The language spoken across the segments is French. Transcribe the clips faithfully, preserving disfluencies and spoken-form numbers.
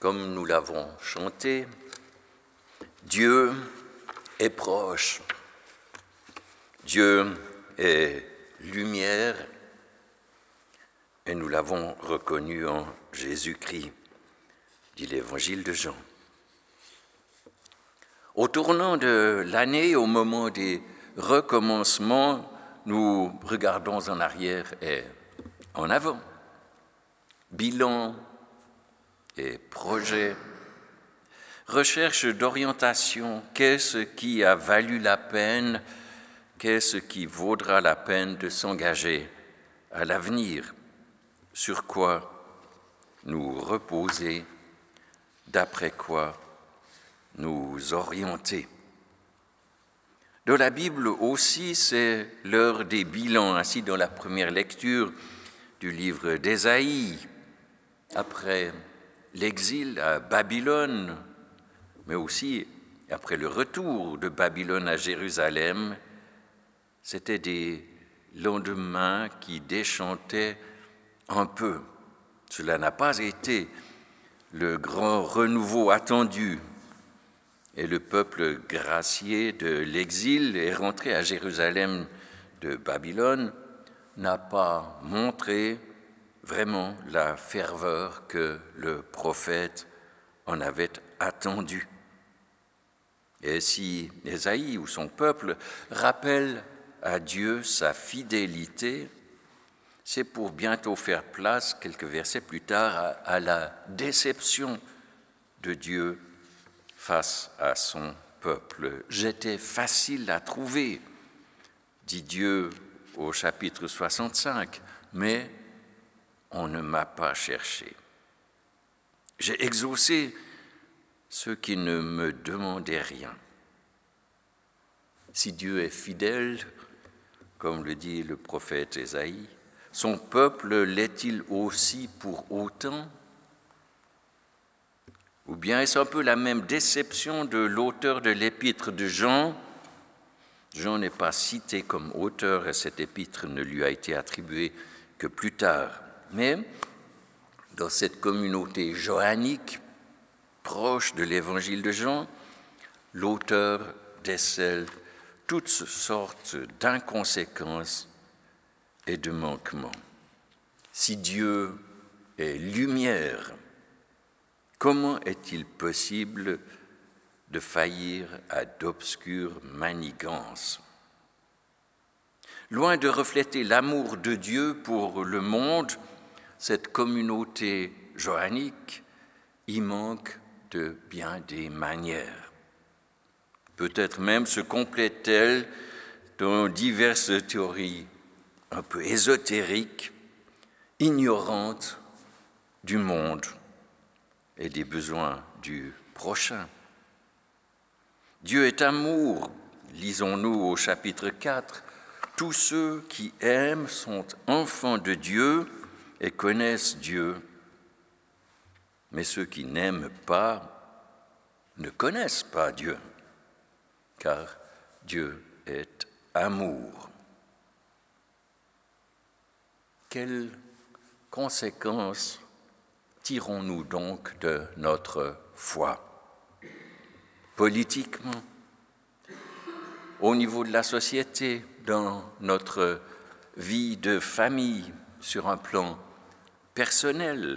comme nous l'avons chanté, Dieu est proche, Dieu est lumière, et nous l'avons reconnu en Jésus-Christ, dit l'Évangile de Jean. Au tournant de l'année, au moment des recommencements, nous regardons en arrière et en avant. Bilan et projet, recherche d'orientation, qu'est-ce qui a valu la peine, qu'est-ce qui vaudra la peine de s'engager à l'avenir, sur quoi nous reposer, d'après quoi nous orienter. Dans la Bible aussi, c'est l'heure des bilans, ainsi dans la première lecture du livre d'Ésaïe, après l'exil à Babylone, mais aussi après le retour de Babylone à Jérusalem, c'était des lendemains qui déchantaient un peu. Cela n'a pas été le grand renouveau attendu. Et le peuple gracié de l'exil est rentré à Jérusalem de Babylone, n'a pas montré vraiment la ferveur que le prophète en avait attendu. Et si Ésaïe ou son peuple rappelle à Dieu sa fidélité, c'est pour bientôt faire place, quelques versets plus tard, à, à la déception de Dieu face à son peuple. J'étais facile à trouver, dit Dieu au chapitre soixante-cinq, mais on ne m'a pas cherché. J'ai exaucé ceux qui ne me demandaient rien. Si Dieu est fidèle, comme le dit le prophète Ésaïe, son peuple l'est-il aussi pour autant ? Ou bien est-ce un peu la même déception de l'auteur de l'épître de Jean ? Jean n'est pas cité comme auteur et cette épître ne lui a été attribuée que plus tard. Mais dans cette communauté johannique, proche de l'évangile de Jean, l'auteur décèle toutes sortes d'inconséquences et de manquements. Si Dieu est lumière, comment est-il possible de faillir à d'obscures manigances ? Loin de refléter l'amour de Dieu pour le monde, cette communauté johannique y manque de bien des manières. Peut-être même se complète-t-elle dans diverses théories un peu ésotériques, ignorantes du monde et des besoins du prochain. Dieu est amour, lisons-nous au chapitre quatre. Tous ceux qui aiment sont enfants de Dieu et connaissent Dieu. Mais ceux qui n'aiment pas ne connaissent pas Dieu, car Dieu est amour. Quelles conséquences tirons-nous donc de notre foi ? Politiquement, au niveau de la société, dans notre vie de famille, sur un plan personnel.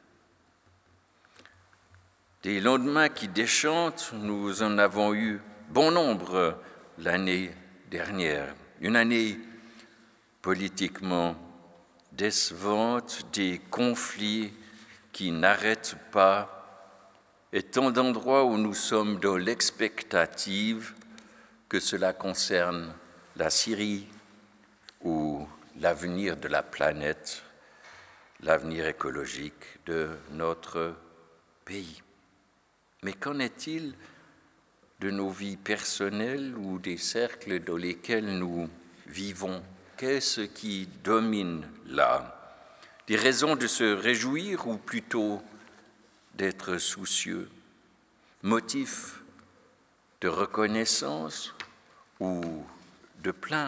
Des lendemains qui déchantent, nous en avons eu bon nombre l'année dernière. Une année politiquement décevante, des conflits qui n'arrêtent pas, et tant d'endroits où nous sommes dans l'expectative que cela concerne la Syrie ou l'avenir de la planète, l'avenir écologique de notre pays. Mais qu'en est-il de nos vies personnelles ou des cercles dans lesquels nous vivons ? Qu'est-ce qui domine là ? Des raisons de se réjouir ou plutôt d'être soucieux ? Motifs de reconnaissance ou de plainte ?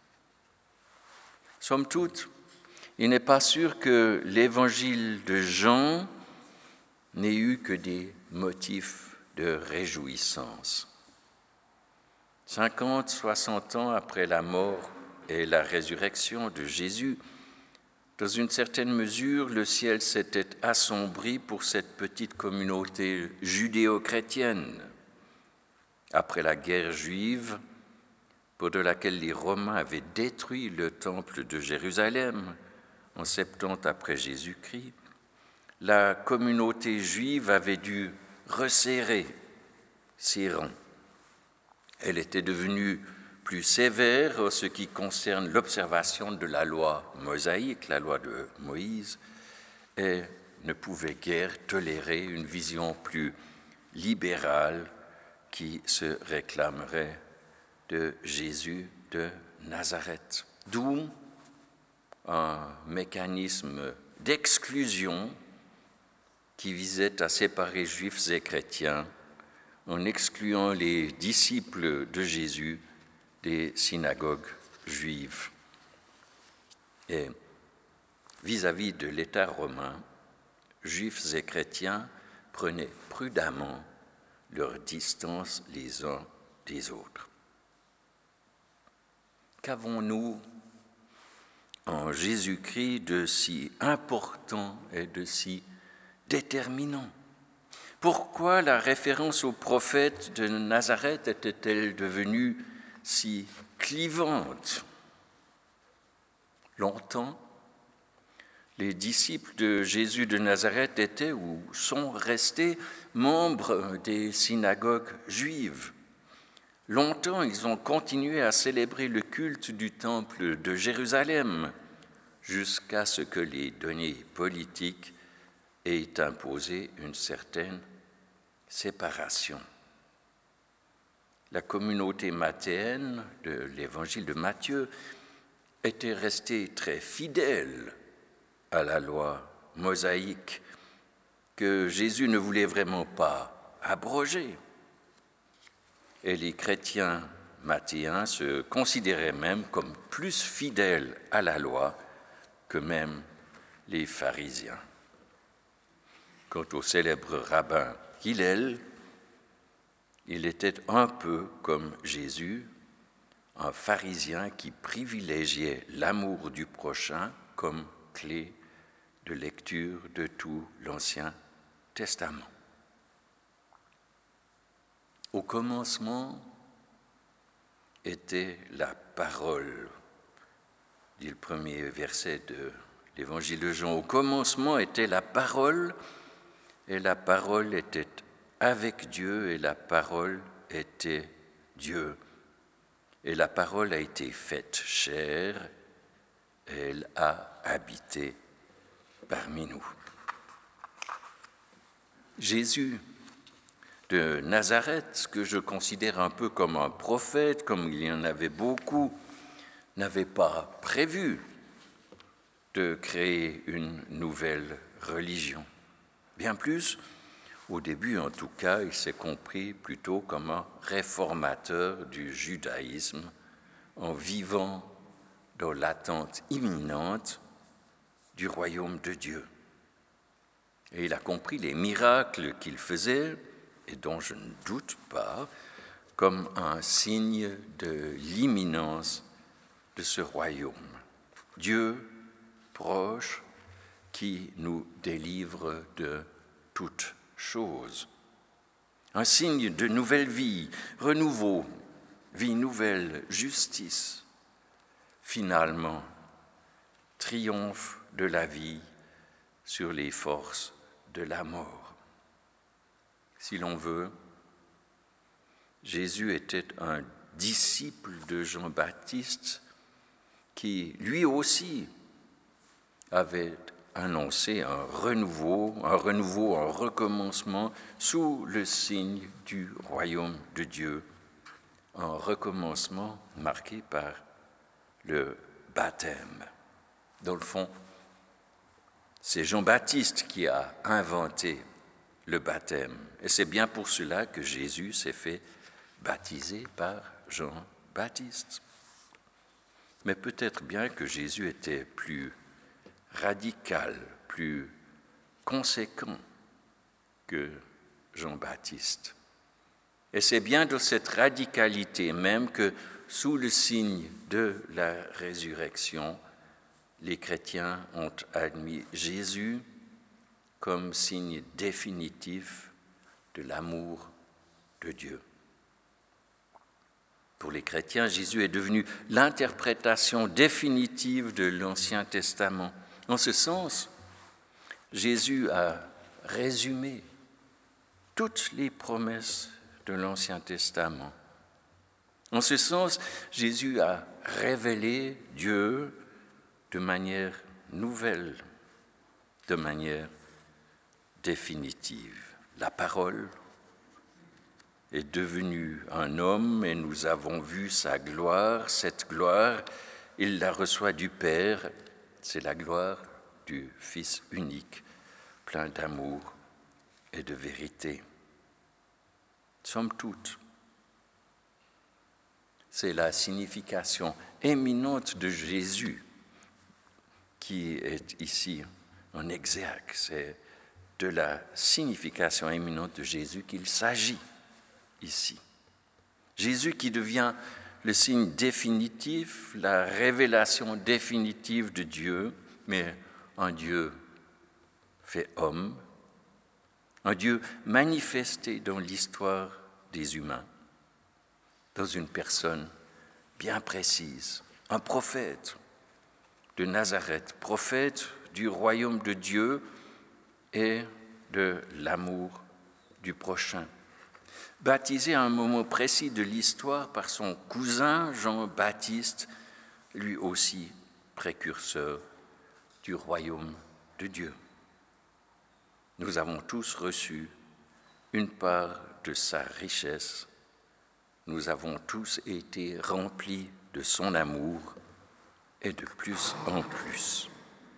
Somme toute, il n'est pas sûr que l'évangile de Jean n'ait eu que des motifs de réjouissance. Cinquante, soixante ans après la mort et la résurrection de Jésus, dans une certaine mesure, le ciel s'était assombri pour cette petite communauté judéo-chrétienne. Après la guerre juive, pour de laquelle les Romains avaient détruit le temple de Jérusalem en septante après Jésus-Christ, la communauté juive avait dû resserrer ses rangs. Elle était devenue plus sévère en ce qui concerne l'observation de la loi mosaïque, la loi de Moïse, et ne pouvait guère tolérer une vision plus libérale qui se réclamerait de Jésus de Nazareth. D'où un mécanisme d'exclusion qui visait à séparer juifs et chrétiens en excluant les disciples de Jésus des synagogues juives. Et vis-à-vis de l'État romain, juifs et chrétiens prenaient prudemment leur distance les uns des autres. Qu'avons-nous en Jésus-Christ de si important et de si déterminant? Pourquoi la référence au prophète de Nazareth était-elle devenue si clivante? Longtemps, les disciples de Jésus de Nazareth étaient ou sont restés membres des synagogues juives. Longtemps, ils ont continué à célébrer le culte du temple de Jérusalem jusqu'à ce que les données politiques aient imposé une certaine séparation. La communauté mathéenne de l'évangile de Matthieu était restée très fidèle à la loi mosaïque que Jésus ne voulait vraiment pas abroger. Et les chrétiens mathéens se considéraient même comme plus fidèles à la loi que même les pharisiens. Quant au célèbre rabbin Hillel, il était un peu comme Jésus, un pharisien qui privilégiait l'amour du prochain comme clé de lecture de tout l'Ancien Testament. Au commencement était la parole, dit le premier verset de l'Évangile de Jean. Au commencement était la parole, et la parole était avec Dieu, et la parole était Dieu. Et la parole a été faite chair, et elle a habité parmi nous. Jésus de Nazareth, que je considère un peu comme un prophète, comme il y en avait beaucoup, n'avait pas prévu de créer une nouvelle religion. Bien plus, au début en tout cas, il s'est compris plutôt comme un réformateur du judaïsme en vivant dans l'attente imminente du royaume de Dieu. Et il a compris les miracles qu'il faisait, et dont je ne doute pas, comme un signe de l'imminence de ce royaume. Dieu proche qui nous délivre de toutes choses. Un signe de nouvelle vie, renouveau, vie nouvelle, justice. Finalement, triomphe de la vie sur les forces de la mort. Si l'on veut, Jésus était un disciple de Jean-Baptiste qui, lui aussi, avait annoncé un renouveau, un renouveau, un recommencement sous le signe du royaume de Dieu, un recommencement marqué par le baptême. Dans le fond, c'est Jean-Baptiste qui a inventé le baptême. Et c'est bien pour cela que Jésus s'est fait baptiser par Jean-Baptiste. Mais peut-être bien que Jésus était plus radical, plus conséquent que Jean-Baptiste. Et c'est bien de cette radicalité même que, sous le signe de la résurrection, les chrétiens ont admis Jésus comme signe définitif de l'amour de Dieu. Pour les chrétiens, Jésus est devenu l'interprétation définitive de l'Ancien Testament. En ce sens, Jésus a résumé toutes les promesses de l'Ancien Testament. En ce sens, Jésus a révélé Dieu de manière nouvelle, de manière définitive. La parole est devenu un homme et nous avons vu sa gloire. Cette gloire, il la reçoit du Père. C'est la gloire du Fils unique, plein d'amour et de vérité. Somme toute, c'est la signification éminente de Jésus qui est ici en exergue. C'est de la signification éminente de Jésus qu'il s'agit ici. Jésus qui devient le signe définitif, la révélation définitive de Dieu, mais un Dieu fait homme, un Dieu manifesté dans l'histoire des humains, dans une personne bien précise, un prophète de Nazareth, prophète du royaume de Dieu et de l'amour du prochain. Baptisé à un moment précis de l'histoire par son cousin Jean-Baptiste, lui aussi précurseur du royaume de Dieu. Nous avons tous reçu une part de sa richesse. Nous avons tous été remplis de son amour et de plus en plus.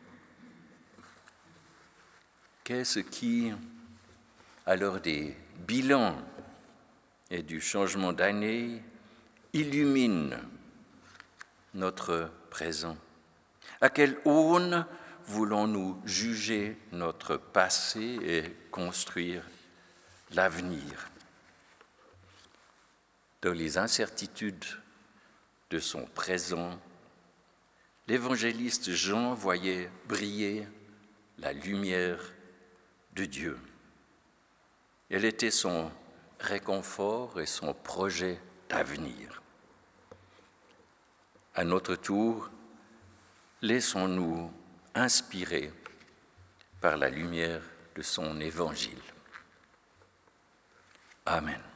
Qu'est-ce qui, à l'heure des bilans et du changement d'année, illumine notre présent? À quelle aune voulons-nous juger notre passé et construire l'avenir? Dans les incertitudes de son présent, l'évangéliste Jean voyait briller la lumière de Dieu. Elle était son réconfort et son projet d'avenir. À notre tour, laissons-nous inspirer par la lumière de son évangile. Amen.